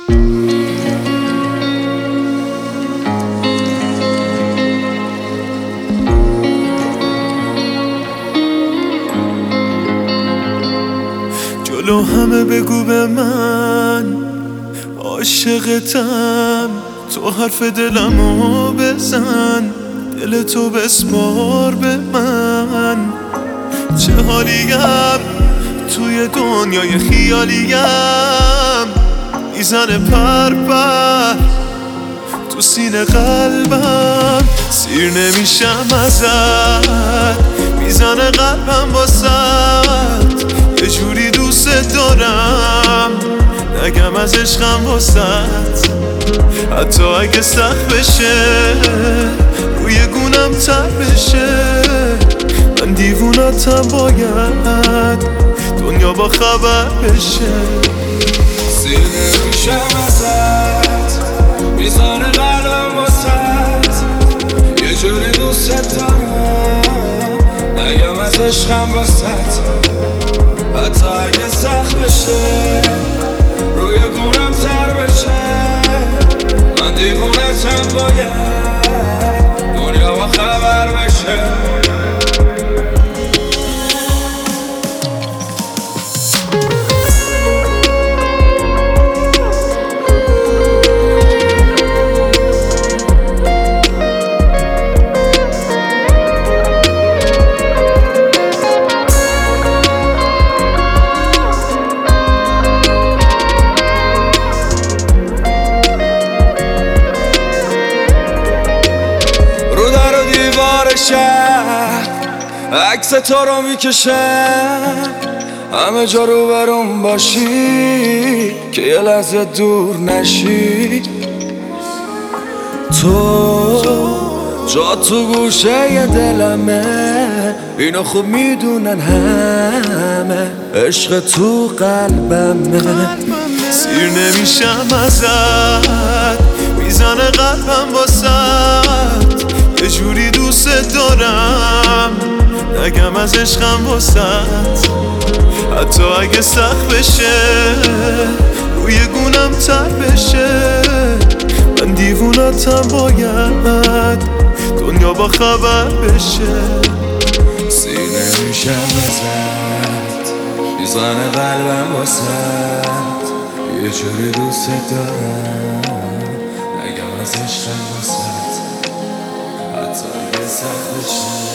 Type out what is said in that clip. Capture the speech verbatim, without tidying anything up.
جلو همه بگو به من عاشقتم، تو حرف دلمو بزن، دل تو بسپار به من. چه حالیم توی دنیای خیالیم، میزنه پر پر تو سینه قلبم، سیر نمیشم ازت، میزنه قلبم واسد، یه جوری دوست دارم نگم از عشقم واسد. حتی اگه سخت بشه روی گونم تر بشه، من دیوونتم باید دنیا با خبر بشه. سیر نمیشم ازت، میزانه قلبم واسد، یه جوری دوست دارم نگم از عشقم واسد. حتی اگه سخت بشه روی گونم تر بشه، من دیوونتم باید دنیا با خبر بشه. عکس تو رو میکشم همه جا رو برام باشی که یه لحظه دور نشی. تو جا تو گوشه ی دلمه، اینو خوب میدونن همه، عشق تو قلبمه. سیر نمیشم ازت، میزنه قلبم واسد، یه جوری دوست دارم نگم از عشقم واسد. حتی اگه سخت بشه روی گونم تر بشه، من دیوونتم باید دنیا با خبر بشه. سیر نمیشم ازت، میزنه قلبم واسد، یه جوری دوست دارم نگم از عشقم واسد. حتی اگه سخت بشه